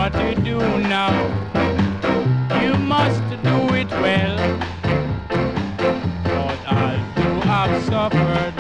what you do now, you must do it well. But I too have suffered